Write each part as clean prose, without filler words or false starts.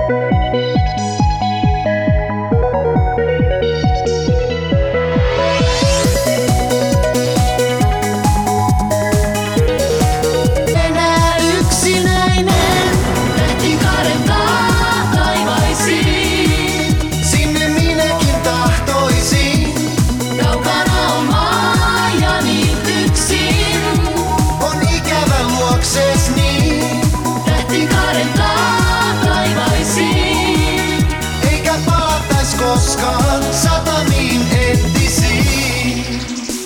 Koskaan satamiin entisiin.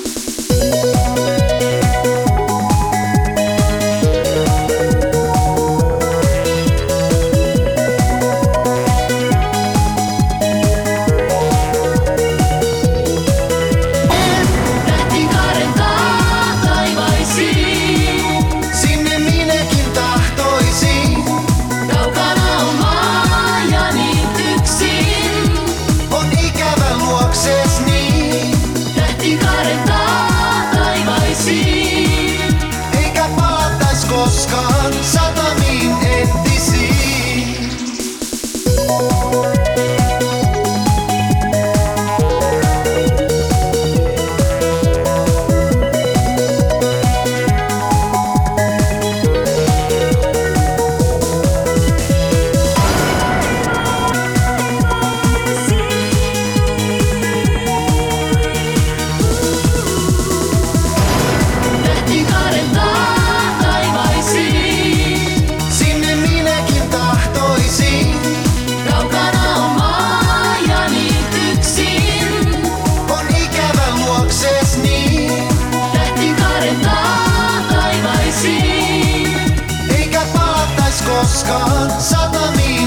Lähti kaareltaa taivaisiin. Sinne minäkin tahtoisin. Kaukana on maa ja niin yksin. On ikävä luokses niin. Lähti kaareltaa taivaisiin. Eikä palatais koskaan satamiin entisiin. Lähti kaareltaa taivaisiin. Sinne minäkin tahtoisin. Kaukana on maa ja niin yksin. On ikävä luokses niin. Lähti kaareltaa taivaisiin. Eikä palatais koskaan satamiin